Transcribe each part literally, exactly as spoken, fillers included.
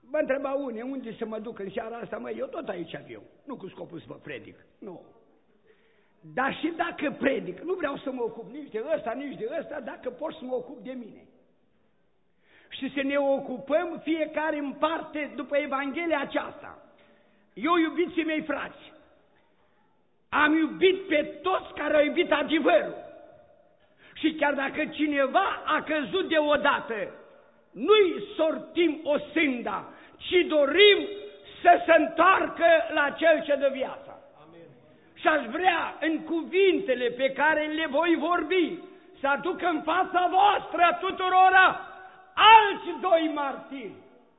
Mă întreba unii, unde să mă duc în seara asta? Măi, eu tot aici viu, nu cu scopul să vă predic, nu. Dar și dacă predic, nu vreau să mă ocup nici de ăsta, nici de ăsta, dacă pot să mă ocup de mine. Și să ne ocupăm fiecare în parte după Evanghelia aceasta. Eu, iubiții mei frați, am iubit pe toți care au iubit adevărul. Și chiar dacă cineva a căzut deodată, nu-i sortim o sânda, ci dorim să se întoarcă la Cel ce dă viața. Amen. Și aș vrea, în cuvintele pe care le voi vorbi, să aduc în fața voastră tuturora alți doi martiri.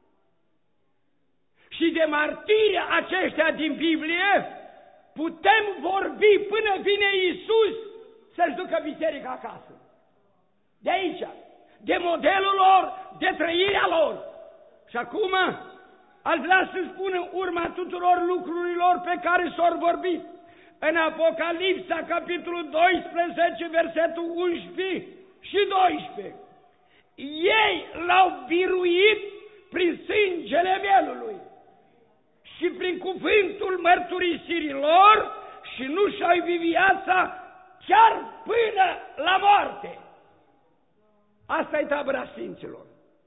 Și de martirii aceștia din Biblie putem vorbi până vine Iisus să-și ducă biserica acasă. De aici, de modelul lor, de trăirea lor. Și acum aș vrea să spun urma tuturor lucrurilor pe care s-au vorbit. În Apocalipsa, capitolul doisprezece, versetul unsprezece și doisprezece. Ei l-au biruit prin sângele mielului și prin cuvântul mărturisirii lor și nu și-au iubit viața chiar până la moarte. Asta e tabăra sfinților.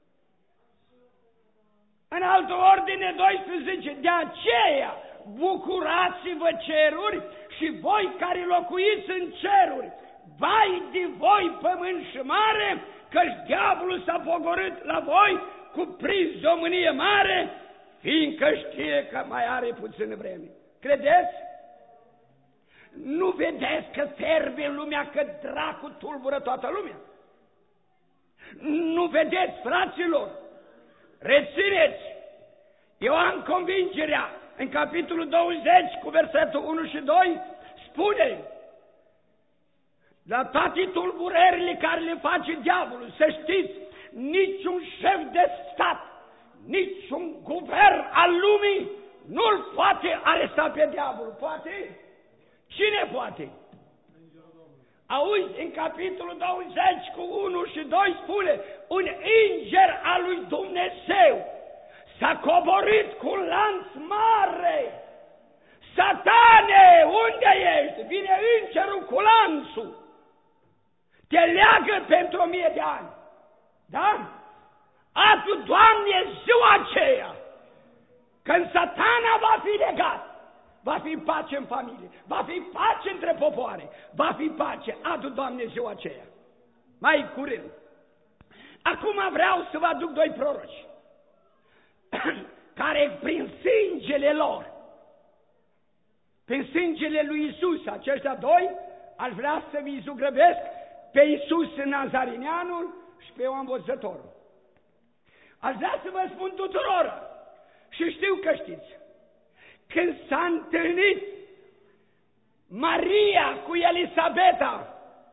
În altă ordine, doisprezece, de aceea bucurați-vă ceruri și voi care locuiți în ceruri, vai de voi pământ și mare, căci diavolul s-a pogorât la voi cu prins de o mânie mare, fiindcă știe că mai are puțină vreme. Credeți? Nu vedeți că ferbe lumea, că dracul tulbură toată lumea? Nu vedeți, fraților? Rețineți! Eu am convingerea, în capitolul douăzeci, cu versetul unu și doi, spune: la toate tulburările care le face diavolul, să știți, niciun șef de stat, niciun guvern al lumii nu-l poate aresta pe diavolul. Poate? Cine poate? Auzi, în capitolul douăzeci cu unu și doi spune: un înger al lui Dumnezeu s-a coborât cu un lanț mare. Satane, unde ești? Vine îngerul cu lanțul. Te leagă pentru o mie de ani. Da? Atu, Doamne, ziua aceea, când Satana va fi legat, va fi pace în familie, va fi pace între popoare, va fi pace. Adu, Doamne, ziua aceea. Mai curând. Acum vreau să vă aduc doi proroci care prin sângele lor, prin sângele lui Iisus, aceștia doi, aș vrea să vi zugrăvesc pe Iisus Nazarineanul și pe Ioan Botezătorul. Aș vrea să vă spun tuturor, și știu că știți, când s-a întâlnit Maria cu Elisabeta,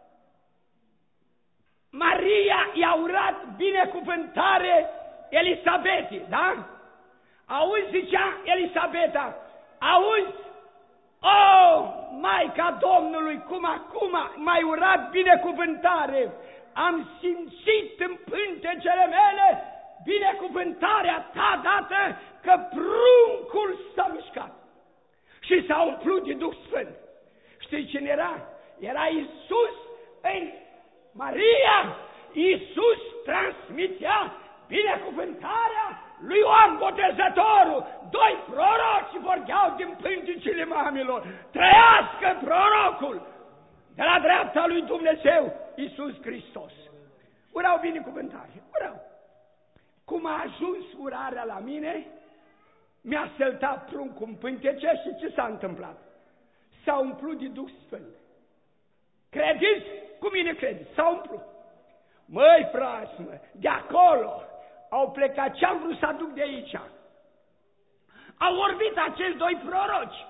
Maria i-a urat binecuvântare Elisabetei, da? Auzi, zicea Elisabeta, auzi, oh, Maica Domnului, cum acum m-ai urat binecuvântare, am simțit în pântecele mele binecuvântarea ta dată, că pruncul s-a mișcat și s-a umplut de Duh Sfânt. Știi cine era? Era Iisus în Maria. Iisus transmitea binecuvântarea lui Ioan Botezătorul. Doi proroci vorbeau din pântecele mamilor. Trăiască prorocul de la dreapta lui Dumnezeu, Iisus Hristos. Urau binecuvântare, urau. Cum a ajuns urarea la mine, mi-a săltat pruncul în pântece și ce s-a întâmplat? S-a umplut de Duh Sfânt. Credeți? Cu mine credeți? S-a umplut. Măi, frați, mă, de acolo au plecat. Ce-am vrut să aduc de aici? Au vorbit acești doi proroci.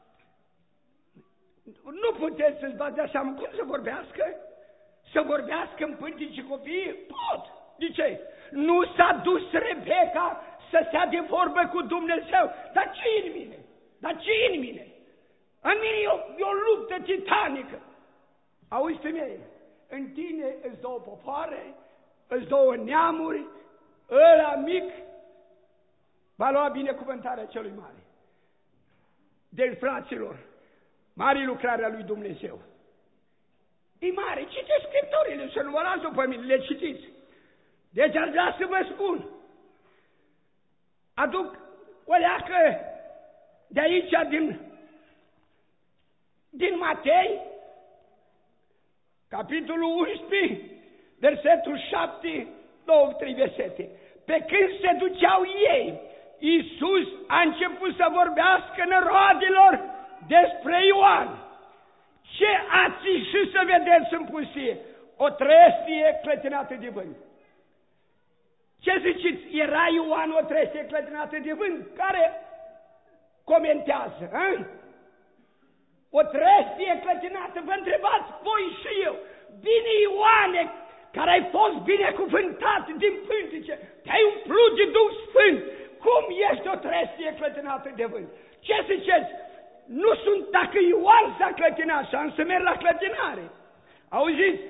Nu puteți să-ți dați de seama cum să vorbească? Să vorbească în pântece copiii? Pot! De ce? Nu s-a dus Rebecca să stea de vorbă cu Dumnezeu. Dar ce în mine? Dar ce în mine? În mine e o, e o luptă titanică. Auzi, femeie, în tine îți două popoare, îți două neamuri, ăla mic va lua binecuvântarea celui mare. Deci, fraților, mare lucrarea lui Dumnezeu. E mare, citiți Scripturile, să nu vă las după mine, le citiți. Deci ar vrea să vă spun, aduc o leacă de aici, din, din Matei, capitolul unsprezece, versetul șapte, două, trei versete. Pe când se duceau ei, Iisus a început să vorbească năroadelor despre Ioan. Ce ați ieșit să vedeți în pustie? O trestie clătinată de vânt. Ce ziceți? Era Ioan o trestie clătinată de vânt? Care comentează? A? O trestie clătinată, vă întrebați voi și eu. Bine, Ioane, care ai fost binecuvântat din pântice, te-ai umplut de Duh Sfânt, cum ești o trestie clătinată de vânt? Ce ziceți? Nu sunt, dacă Ioan s-a clătinat și am să merg la clătinare. Auziți?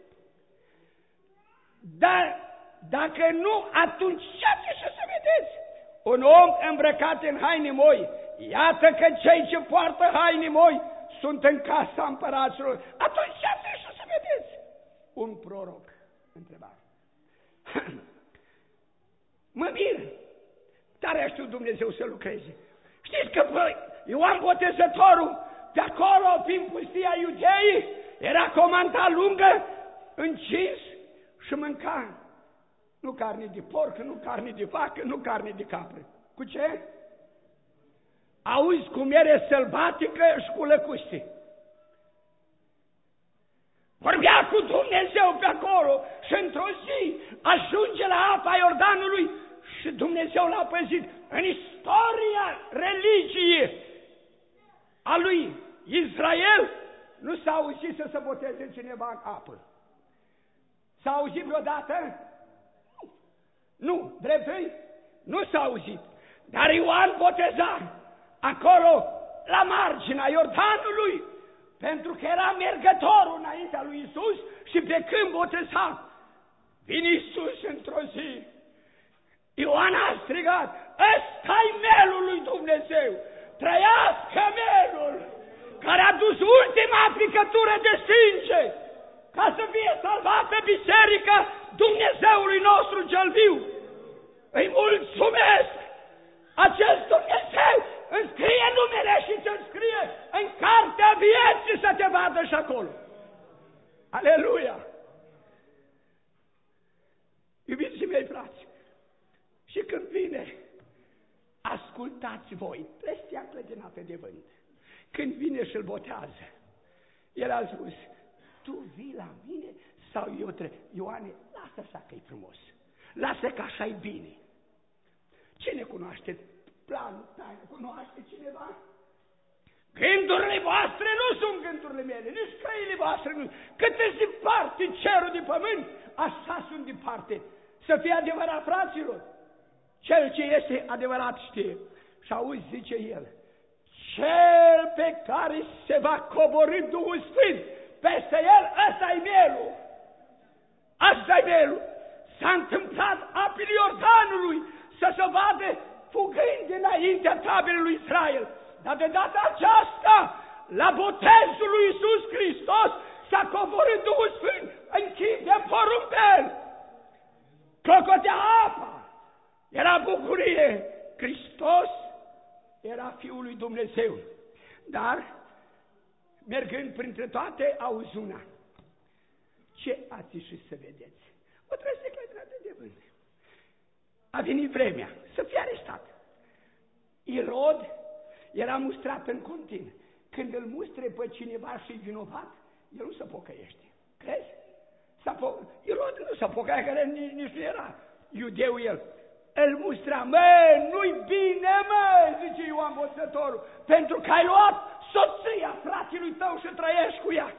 Dar dacă nu, atunci ce ați să vedeți? Un om îmbrăcat în haine moi, iată că cei ce poartă haine moi sunt în casa împăraților. Atunci ce ați să vedeți? Un proroc. Întrebare. Mă mir. Tare a știut Dumnezeu să lucreze. Știți că băi, Ioan Botezătorul, pe acolo, prin pustia Iudeii, era comanda lungă, încins și mânca nu carne de porc, nu carne de vacă, nu carne de capră. Cu ce? Auzi, cu mere sălbatică și cu lăcuste. Vorbea cu Dumnezeu pe acolo și într-o zi ajunge la apa Iordanului și Dumnezeu l-a păzit. În istoria religiei a lui Israel nu s-a auzit să se boteze cineva în apă. S-a auzit vreodată? Nu. Nu, dreptui? Nu s-a auzit. Dar Ioan boteza acolo, la marginea Iordanului, pentru că era mergătorul înaintea lui Iisus și pe când boteza, vine Iisus într-o zi. Ioan a strigat, ăsta-i melul lui Dumnezeu, trăiască melul, care a dus ultima aplicătură de sânge, ca să fie salvată biserica Dumnezeului nostru cel viu. Îi mulțumesc! Acest Dumnezeu îmi scrie numele și ți-l scrie în cartea vieții să te vadă și acolo. Aleluia! Iubiții mei, frați, și când vine, ascultați voi, trestia clătinată de vânt, când vine și îl botează, el a spus, tu vii la mine sau eu trebuie? Ioane, lasă așa că e frumos, lasă că așa e bine. Cine cunoaște planul taină? Cunoaște cineva? Gândurile voastre nu sunt gândurile mele, nici căile voastre nu. Cât îți departe cerul de pământ, așa sunt departe. Să fie adevărat, fraților. Cel ce este adevărat știe. Și auzi, zice el, cel pe care se va coborî Duhul Sfânt peste el, ăsta-i melul. Asta-i melul. S-a întâmplat apele Iordanului să se vadă fugând dinaintea taberei lui Israel. Dar de data aceasta, la botezul lui Iisus Hristos, s-a coborât Duhul Sfânt, închide porumbel, clocotea apa. Era bucurie. Hristos era Fiul lui Dumnezeu. Dar, mergând printre toate, auzi una. Ce ați ieșit să vedeți? O trestie clătinată de vânt. A venit vremea să fie arestat. Irod era mustrat în continuu. Când îl mustre pe cineva și-i vinovat, el nu se pocăiește. Crezi? Po- Irod nu se pocăia, că nici, nici nu era iudeu el. Îl mustra, mă, nu-i bine, mă, zice Ioan Botezătorul, pentru că ai luat soția fratelui tău și trăiești cu ea.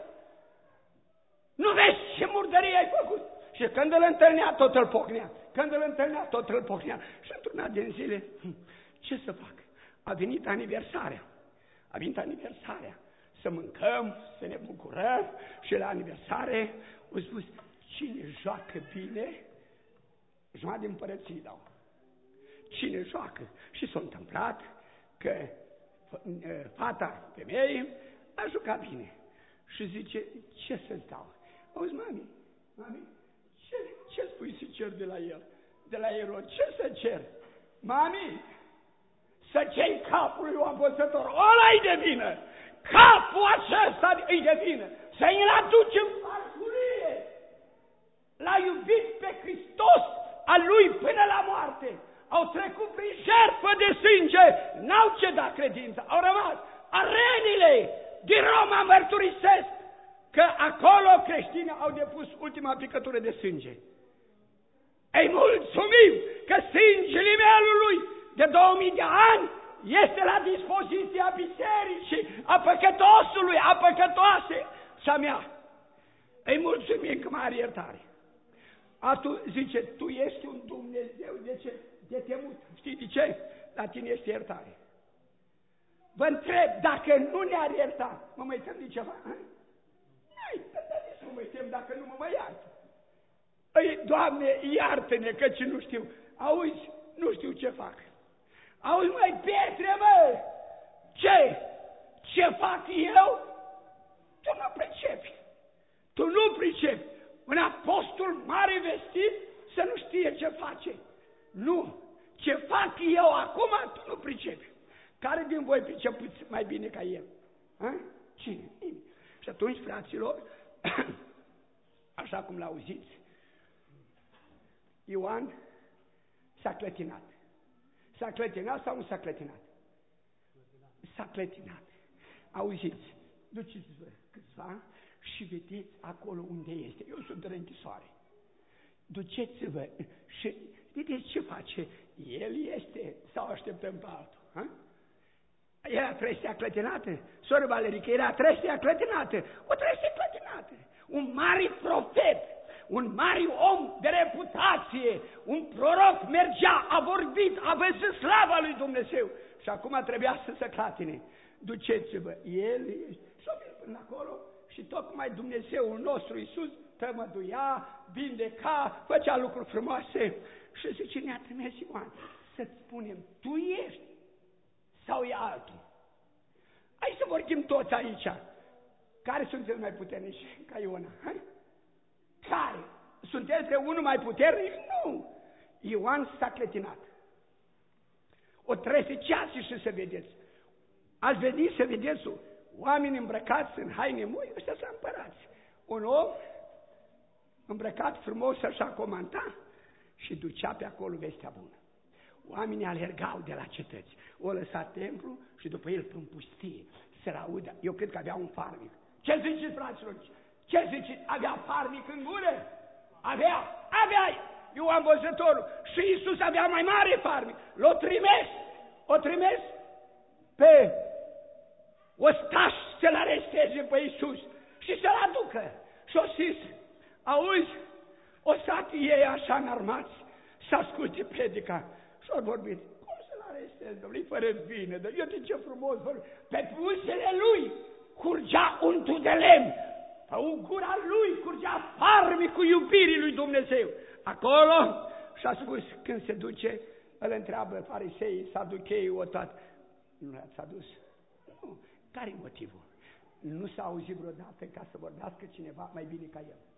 Nu vezi ce murdărie ai făcut? Și când îl întâlnea, tot îl pocnea. Când îl întâlnea, tot îl pocnea. Și într-una din zile, ce să fac? A venit aniversarea. A venit aniversarea. Să mâncăm, să ne bucurăm. Și la aniversare au spus, cine joacă bine, jumătate de împărăție dau. cine joacă. Și s-a întâmplat că fata femeii a jucat bine. Și zice, ce să-ți dau? Auzi, mami, mami, ce, ce spui să cer de la el? De la Erod, ce să cer? Mami, să ceri capul lui Ioan Botezătorul, ăla-i de vină! Capul acesta îi de vină! Să-i aduci în farfurie! L-a iubit pe Hristos al lui până la moarte! Au trecut prin jertfă de sânge, n-au cedat credința, au rămas. Arenile din Roma mărturisesc că acolo creștinii au depus ultima picătură de sânge. Îi mulțumim că sângele mielului de două mii de ani este la dispoziția bisericii, a păcătosului, a păcătoase și a mea. Îi mulțumim că mai are iertare. Atu zice, tu ești un Dumnezeu de ce? De temut. Știi de ce? La tine este iertare. Vă întreb, dacă nu ne-ar ierta, mă mai tem de ceva? Nu-i, să mă mai tem dacă nu mă mai iartă. Ei, Doamne, iartă-ne, căci nu știu. Auzi, nu știu ce fac. Auzi, măi, Petre, mă, ce? Ce fac eu? Tu nu pricepi. Tu nu pricepi. Un apostol mare vestit să nu știe ce face. Nu. Ce fac eu acum, tu nu pricepi. Care din voi pricepuți mai bine ca el? Ha? Cine? Nimeni. Și atunci, fraților, așa cum l-auziți, Ioan s-a clătinat. S-a clătinat sau nu s-a clătinat? S-a clătinat. Auziți, duceți-vă câțiva și vedeți acolo unde este. Eu sunt în închisoare. Duceți-vă și vedeți ce face. El este sau așteptăm pe altul? Ha? Era trestea clătinată. Soră Valerică, era trestea clătinată. O trestie clătinată. Un mare profet, un mare om de reputație, un proroc mergea, a vorbit, a văzut slava lui Dumnezeu. Și acum trebuia să se clatine. Duceți-vă. El s-a venit până acolo și tocmai Dumnezeul nostru Iisus tămăduia, vindeca, făcea lucruri frumoase. Și zice, ne-a trimis Ioan să-ți spunem, tu ești sau e altul? Hai să vorbim toți aici. Care sunteți mai puternici ca Iona? Hai? Care? Sunteți de unul mai puternic? Nu! Ioan s-a clătinat. O treceați și să vedeți. Ați venit să vedeți oameni îmbrăcați în haine moi, ăștia sunt împărați. Un om îmbrăcat frumos așa comanda și ducea pe acolo vestea bună. Oamenii alergau de la cetăți. O lăsa templu și după el până pustie să-l audă. Eu cred că avea un farmic. Ce ziceți, fraților? Ce ziceți? Avea farmic în gură? Avea, avea Ioan Botezătorul. Și Iisus avea mai mare farmic. L-o trimis, o trimis pe ostaș să-l aresteze pe Iisus și să-l aducă. Și-o zis, auzi, o stat ei așa înarmați să asculte predica. Și-au vorbit, cum să-l arestezi, domnule, fără vină, dar eu ce frumos vorbim. Pe buzele lui curgea untul de lemn, pe gura lui curgea farmicul iubirii lui Dumnezeu. Acolo și-a spus, când se duce, îl întreabă fariseii, saducheii, o toată. Nu l-ați adus? Nu. Care-i motivul? Nu s-a auzit vreodată ca să vorbească cineva mai bine ca el.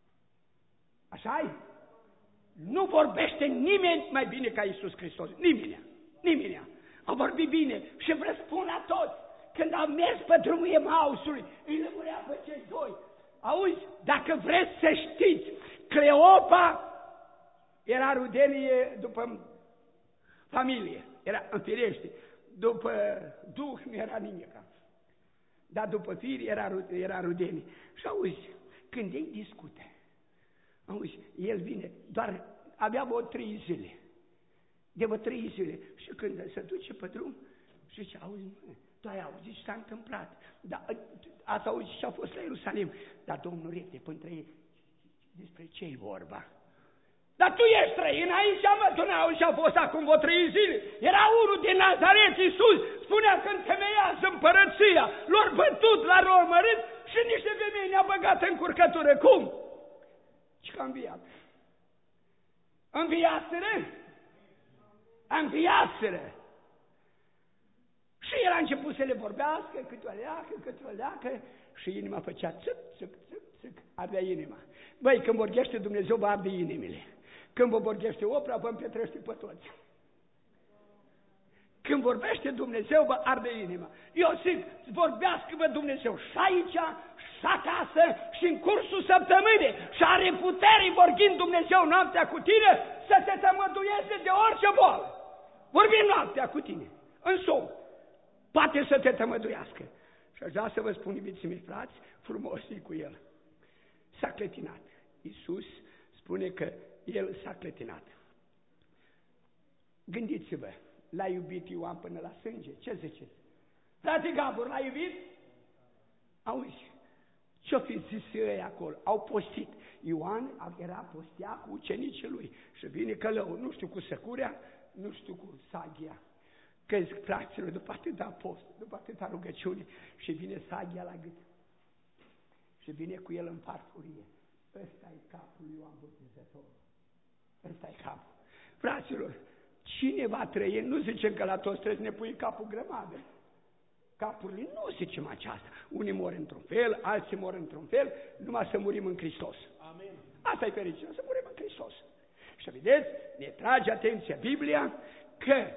Așa-i? Nu vorbește nimeni mai bine ca Iisus Hristos. Nimeni. Nimeni. A vorbit bine și vă spun la toți. Când am mers pe drumul Emausului, îi lămurea pe cei doi. Auzi, dacă vreți să știți, Cleopa era rudenie după familie. Era înfirește. După duh nu era nimica. Dar după firi era, era rudenie. Și auzi, când ei discută, auzi, el vine, doar avea vreo trei zile. De vreo trei zile. Și când se duce pe drum, și zice, auzi, mă, tu ai auzit ce s-a întâmplat. Da, ați auzit ce a fost la Ierusalim. Dar Domnul repede între ei, despre ce-i vorba? Dar tu ești străin aici, mă, tu n-auzi ce a fost acum vreo trei zile. Era unul din Nazaret, Iisus, spunea că întemeiază împărăția, l-or bătut, l-ar omorât și niște femei ne-a băgat în curcătură. Cum? Și că a înviat. Înviaseră? înviaseră. Și el a început să le vorbească, câte o leacă, câte o leacă, și inima făcea țâc, țâc, țâc, țâc, ardea inima. Băi, când vorbește Dumnezeu, vă arde inimile. Când vă vorbește opra, vă împetrește pe toți. Când vorbește Dumnezeu, vă arde inima. Eu zic, vorbească-vă Dumnezeu și aici, și acasă, și în cursul săptămânii. Și are putere, vorbind Dumnezeu noaptea cu tine, să te tămăduieze de orice boală. Vorbim noaptea cu tine, în somn. Poate să te tămăduiască. Și aș vrea să vă spun, iubiții mei frați, frumos e cu el. S-a clătinat. Iisus spune că el s-a clătinat. Gândiți-vă, l-a iubit Ioan până la sânge. Ce ziceți? Frate Gabor, l-a iubit? Auzi, ce-o fi zis ei acolo? Au postit. Ioan era postea cu ucenicii lui. Și vine călău, nu știu cu săcurea, nu știu cu saghia. Că zic, fraților, după atâta post, după atâta rugăciune, și vine saghia la gât. Și vine cu el în farfurie. Ăsta-i capul lui Ioan Botezătorul. Ăsta-i capul. Fraților, cine va trăi? Nu zicem că la toți trebuie să ne pui capul grămadă. Capurile nu zicem aceasta. Unii mor într-un fel, alții mor într-un fel, numai să murim în Hristos. Amin. Asta e fericirea, să murim în Hristos. Și vedeți, ne trage atenția Biblia că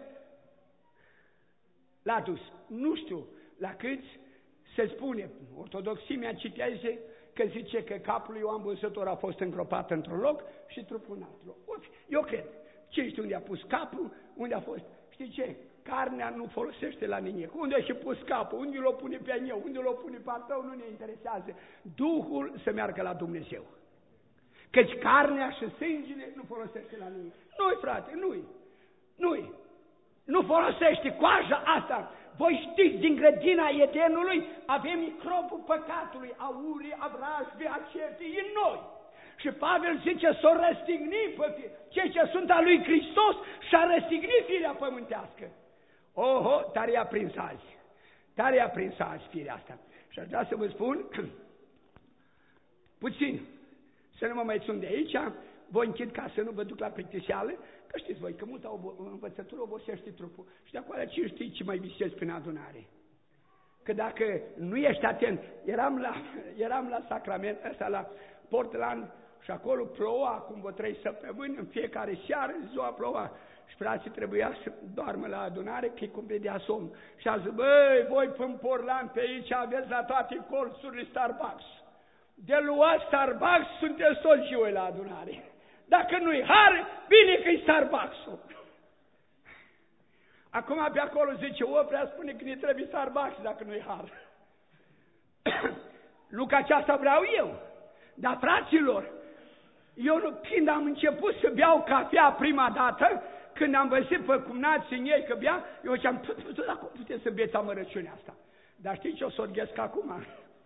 l-a dus. Nu știu la câți se spune, ortodoximea citează că zice că capul lui Ioan Botezător a fost îngropat într-un loc și trupul în alt loc. Eu cred. Ce știu unde a pus capul, unde a fost? Știi ce? Carnea nu folosește la nimic. Unde a și pus capul? Unde l-o pune pe eu? Unde l-o pune pe tău? Nu ne interesează. Duhul să meargă la Dumnezeu. Căci carnea și sângele nu folosește la nimic. Nu-i, frate, nu-i. Nu-i. Nu folosește coaja asta. Voi știți, din grădina Edenului avem microbul păcatului, a urii, a vrajbei, a certii în noi. Și Pavel zice, s-o răstigni pe cei ce sunt al lui Hristos și a răstignit firea pământească. Oho, tare i-a prins azi. Tare i-a prins azi firea asta. Și aș vrea să vă spun, puțin, să nu mă mai țin de aici, voi închid ca să nu vă duc la plictiseală, că știți voi că multă învățătură obosește trupul. Și de acolo ce știi ce mai visezi prin adunare? Că dacă nu ești atent, eram la, eram la sacrament ăsta, la Portland, și acolo ploua acum vreo trei săptămâni, în fiecare seară, ziua ploua. Și frații trebuia să doarmă la adunare, că îi cumpledea somn. Și a zis, băi, voi până Portland pe aici aveți la toate colțurile Starbucks. De luat Starbucks, sunteți toți și voi la adunare. Dacă nu-i har, bine că-i Starbucks-ul. Acum pe acolo zice, o prea spune că ne trebuie Starbucks dacă nu-i har. Nu că aceasta vreau eu. Dar, fraților, eu nu, când am început să beau cafea prima dată, când am văzut pe cumnații în ei că bea, eu ziceam, dar cum puteți să beți amărăciunea asta? Dar știi ce o sorghesc acum?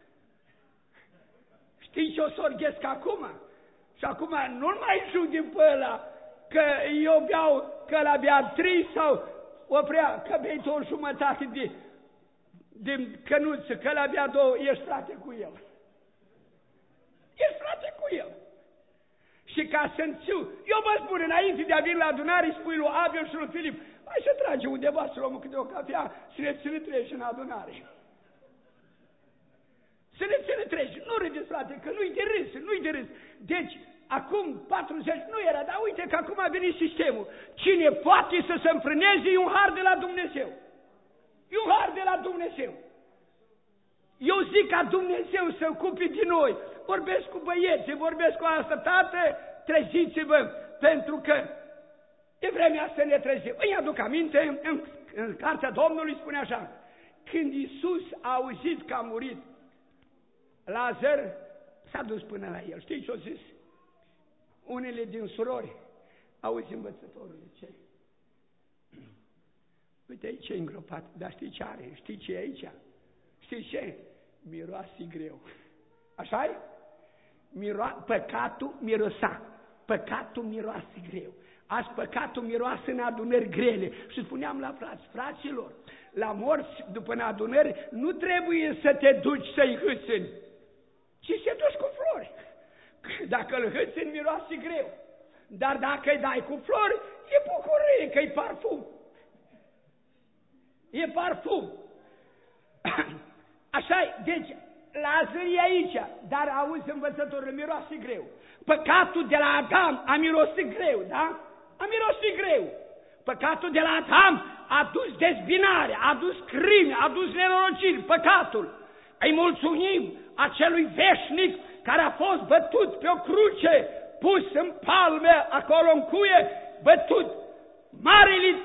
Știi ce o sorghesc acum? Și acum nu-l mai judem pe ăla, că eu beau, că ăla bea trei sau oprea, că bei o jumătate de, de cănuță, că ăla bea două, ești frate cu el. Ești frate cu el. Și ca să înțu, eu vă spun, înainte de a veni la adunare, spui lui Abel și lui Filip, hai să trage undeva să luăm câte o cafea, să ne ține treci în adunare. Să ne ține treci. Nu râdeți, frate, că nu-i de râs, nu-i de râs. Deci, acum patruzeci nu era, dar uite că acum a venit sistemul. Cine poate să se înfrâneze e un har de la Dumnezeu. E un har de la Dumnezeu. Eu zic ca Dumnezeu să ocupe din noi. Vorbesc cu băieții, vorbesc cu asta, tată, treziți-vă, pentru că e vremea să ne trezim. Îi aduc aminte, în, în cartea Domnului spune așa, când Iisus a auzit că a murit Lazar, s-a dus până la el. Știi ce a zis? Unele din surori, auzi învățătorule, ce? Uite aici e îngropat, dar știi ce are? Știi ce e aici? Știi ce? Miroase greu. Așa-i? Miro- păcatul mirosa. Păcatul miroase greu. Azi păcatul miroase în adunări grele. Și spuneam la frați, fraților, la morți după în adunări nu trebuie să te duci să-i hâțâni, ci să te duci cu flori. Dacă îl hâțâni, miroase greu. Dar dacă îi dai cu flori, e bucurie, că e parfum. E parfum. Așa-i, deci, Lazar e aici, dar auzi, învățătorul, miroase greu. Păcatul de la Adam a mirosit greu, da? A mirosit greu. Păcatul de la Adam a dus dezbinare, a dus crime, a dus nenorociri, păcatul. Îi mulțumim acelui veșnic care a fost bătut pe o cruce, pus în palme, acolo în cuie, bătut. Marele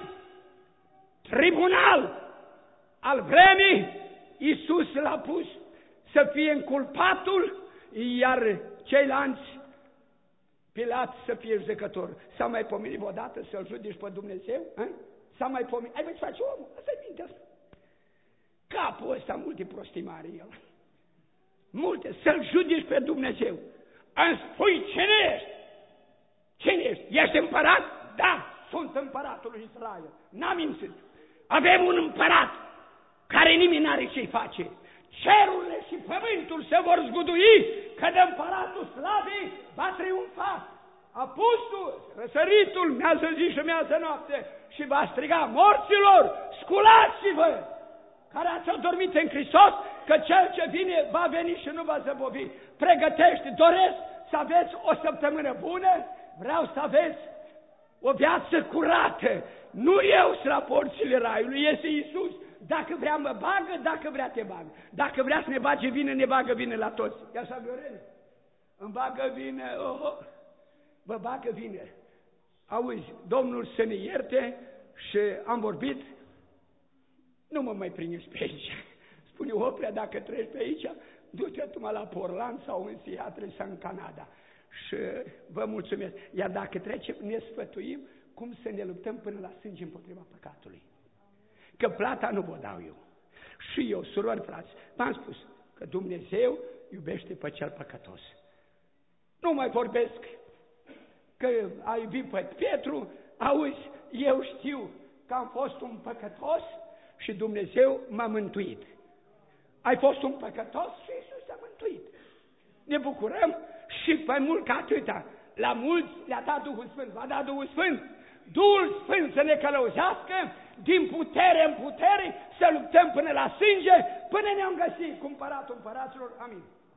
tribunal al vremii, Iisus l-a pus să fie înculpatul, iar ceilalți, Pilat, să fie judecător. S-a mai pomenit odată să-L judeci pe Dumnezeu? S-a mai pomenit? Ai mai face omul? Asta-i mintea asta. Capul ăsta multe prostii mari el. Multe. Să-L judeci pe Dumnezeu. Îmi spui cine ești? Cine ești? Ești împărat? Da, sunt împăratul lui Israel. N-am mințit. Avem un împărat care nimeni n-are ce-i face. Cerurile și pământul se vor zgudui că de împăratul slavii va triumfa. Apustul, răsăritul, miază zi și miază noapte și va striga morților, sculați-vă, care ați adormit în Hristos, că cel ce vine va veni și nu va zăbovi. Pregătește, doresc să aveți o săptămână bună, vreau să aveți o viață curată. Nu eu sunt la porțile raiului, este Iisus. Dacă vrea mă bagă, dacă vrea te bagă. Dacă vrea să ne bage vină, ne bagă vină la toți. E așa, Viorel? Îmi bagă vină, oh, vă bagă vină. Auzi, Domnul să ne ierte și am vorbit, nu mă mai prindeți pe aici. Spune Oprea, dacă treci pe aici, du-te tu la Portland sau în Seattle sau în Canada. Și vă mulțumesc. Iar dacă trecem, ne sfătuim cum să ne luptăm până la sânge împotriva păcatului. Că plata nu vă dau eu. Și eu, surori, frați, v-am spus că Dumnezeu iubește pe cel păcătos. Nu mai vorbesc că a iubit pe Petru, auzi, eu știu că am fost un păcătos și Dumnezeu m-a mântuit. Ai fost un păcătos și Iisus te-a mântuit. Ne bucurăm și mai mult ca atâta. La mulți le-a dat Duhul Sfânt, v-a dat Duhul Sfânt. Duhul Sfânt să ne călăuzească din putere în putere, să luptăm până la sânge, până ne-am găsit cu împăratul împăraților. Amin.